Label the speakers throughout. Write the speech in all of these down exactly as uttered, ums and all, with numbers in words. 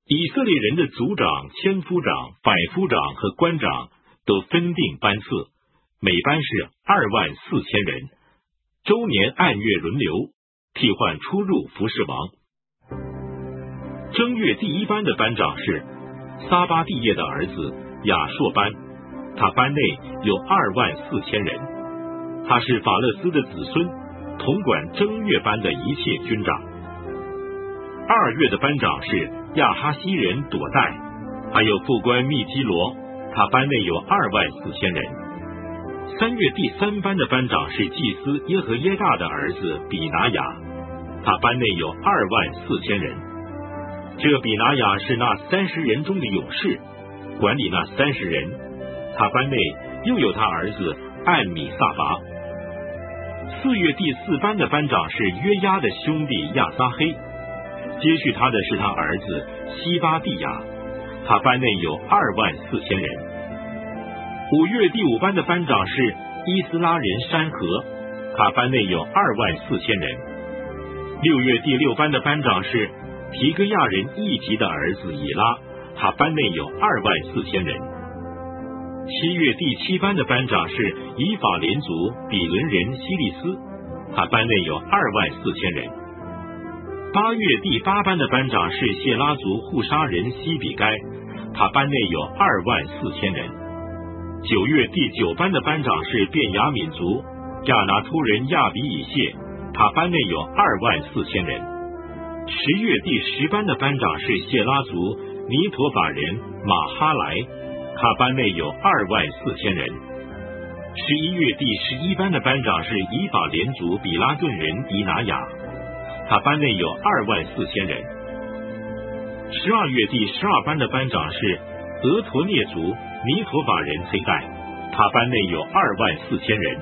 Speaker 1: 以色列人的族长、千夫长、百夫长和官长都分定班次，每班是二万四千人，周年按月轮流替换出入服侍王。正月第一班的班长是撒巴蒂叶的儿子亚硕班，他班内有二万四千人，他是法勒斯的子孙，统管正月班的一切军长。二月的班长是亚哈西人朵代，还有副官密基罗，他班内有二万四千人。三月第三班的班长是祭司耶和耶大的儿子比拿雅，他班内有二万四千人。这比拿雅是那三十人中的勇士，管理那三十人，他班内又有他儿子暗米萨拔。四月第四班的班长是约押的兄弟亚撒黑，接续他的是他儿子西巴蒂亚，他班内有二万四千人。五月第五班的班长是伊斯拉人山河，他班内有二万四千人。六月第六班的班长是提戈亚人一级的儿子以拉，他班内有二万四千人。七月第七班的班长是以法莲族比伦人希利斯，他班内有二万四千人。八月第八班的班长是谢拉族护沙人西比该，他班内有二万四千人。九月第九班的班长是便雅悯族亚拿突人亚比以谢，他班内有二万四千人。十月第十班的班长是谢拉族尼陀法人马哈莱，他班内有二万四千人。十一月第十一班的班长是以法莲族比拉顿人以拿雅，他班内有二万四千人。十二月第十二班的班长是俄陀涅族尼陀法人崔代，他班内有二万四千人。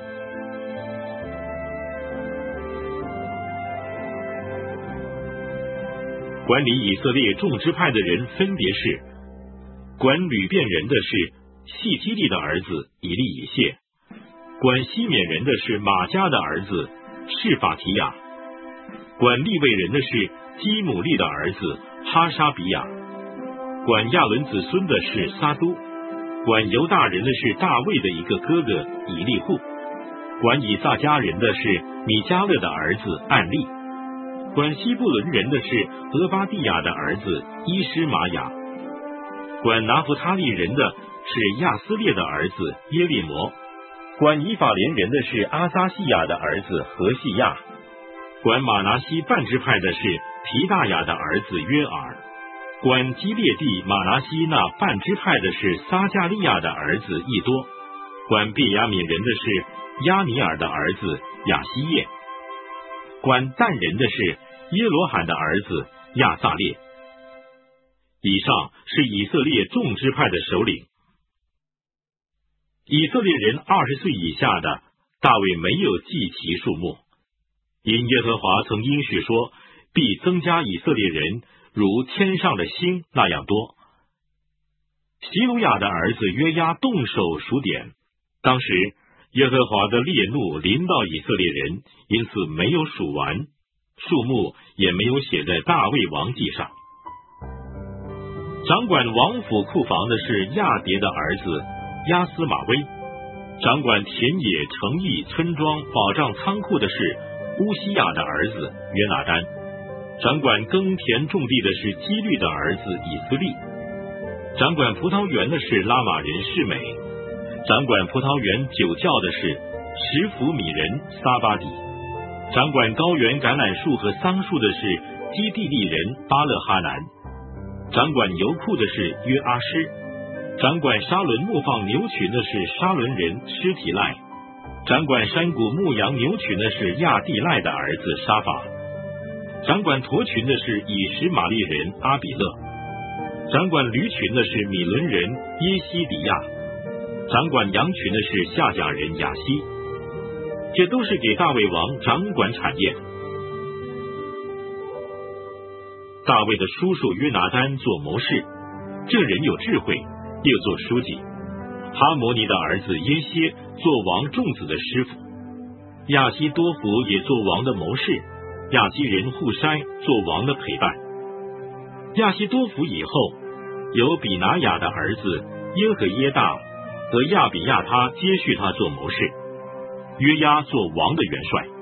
Speaker 1: 管理以色列众支派的人分别是：管吕遍人的是细基利的儿子以利以谢，管西缅人的是马加的儿子示法提亚，管利未人的是基姆利的儿子哈沙比亚，管亚伦子孙的是撒都，管犹大人的是大卫的一个哥哥以利户，管以撒家人的是米迦勒的儿子暗利，管西布伦人的是俄巴蒂亚的儿子伊施玛雅，管拿弗他利人的是亚斯列的儿子耶利摩，管以法莲人的是阿撒西亚的儿子何西亚，管马拿西半支派的是皮大雅的儿子约尔，管基列地马拿西那半支派的是撒加利亚的儿子益多，管便雅悯人的是亚尼尔的儿子亚西叶，管但人的是耶罗罕的儿子亚撒列。以上是以色列众支派的首领。以色列人二十岁以下的，大卫没有计其数目，因耶和华曾应许说，必增加以色列人如天上的星那样多。希鲁雅的儿子约押动手数点，当时耶和华的烈怒临到以色列人，因此没有数完，数目也没有写在大卫王记上。掌管王府库房的是亚迭的儿子亚斯马威，掌管田野城邑村庄保障仓库的是乌西亚的儿子约拿单，掌管耕田种地的是基律的儿子以斯利，掌管葡萄园的是拉玛人士美，掌管葡萄园酒窖的是什弗米人撒巴底，掌管高原橄榄树和桑树的是基地利人巴勒哈南，掌管油库的是约阿施，掌管沙伦牧放牛群的是沙伦人施提赖，掌管山谷牧羊牛群的是亚地赖的儿子沙法，掌管驼群的是以实玛利人阿比勒，掌管驴群的是米伦人耶西底亚，掌管羊群的是夏甲人亚西。这都是给大卫王掌管产业的。大卫的叔叔约拿单做谋士，这人有智慧，又做书记。哈摩尼的儿子耶歇做王众子的师傅，亚西多弗也做王的谋士，亚基人户筛做王的陪伴。 亚希多弗以后，有比拿雅的儿子耶和耶大和亚比亚他接续他做谋士，约押做王的元帅。